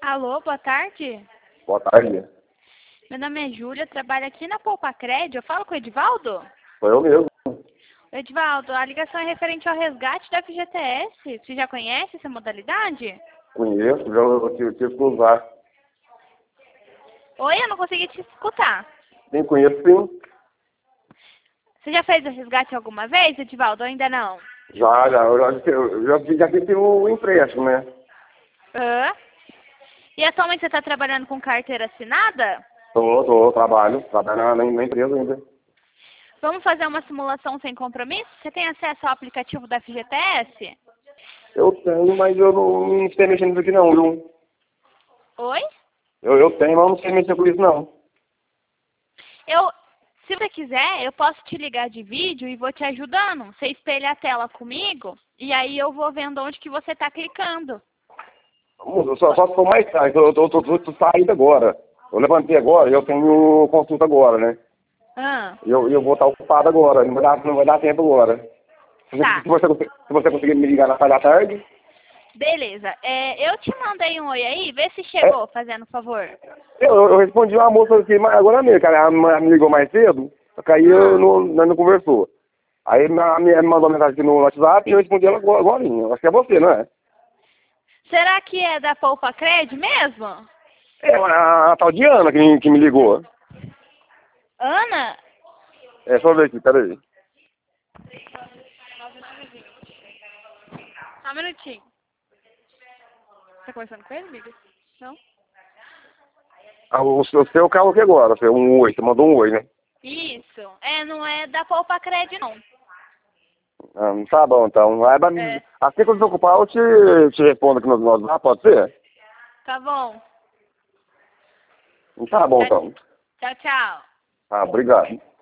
Alô, boa tarde. Boa tarde. Meu nome é Júlia, trabalho aqui na Poupa Cred. Eu falo com o Edivaldo? Sou eu mesmo. Edivaldo, a ligação é referente ao resgate da FGTS. Você já conhece essa modalidade? Conheço, já eu tive que usar. Oi, eu não consegui te escutar. Sim, conheço sim. Você já fez o resgate alguma vez, Edivaldo, ou ainda não? Eu já fiz o empréstimo, né? Hã? E atualmente você está trabalhando com carteira assinada? Trabalho na empresa ainda. Vamos fazer uma simulação sem compromisso? Você tem acesso ao aplicativo da FGTS? Eu tenho, mas eu não sei mexer nisso aqui não, viu? Oi? Eu tenho, mas eu não sei mexer com isso não. Se você quiser, eu posso te ligar de vídeo e vou te ajudando. Você espelha a tela comigo e aí eu vou vendo onde que você está clicando. Moço, só se for mais tarde, eu tô saindo agora. Eu levantei agora e eu tenho consulta agora, né? Eu vou estar ocupado agora, não vai dar tempo agora. Tá. Se você conseguir me ligar na parte da tarde. Beleza. Eu te mandei um oi aí, vê se chegou, fazendo favor. Eu respondi uma moça aqui agora mesmo, cara. Ela me ligou mais cedo, só que aí nós não conversou. Aí me mandou mensagem aqui no WhatsApp e eu respondi ela agora. Acho que é você, não é? Será que é da Poupa Cred mesmo? É a tal de Ana que me ligou. Ana? Deixa eu ver aqui, peraí. Só um minutinho. Tá conversando com ele, amiga? Não? O seu carro aqui agora, um oi, você mandou um oi, né? Isso. Não é da Poupa Cred, não. Tá bom, então. Assim que eu desocupar, eu te respondo aqui no WhatsApp, pode ser? Tá bom. Tá bom, então. Tchau, tchau. Obrigado.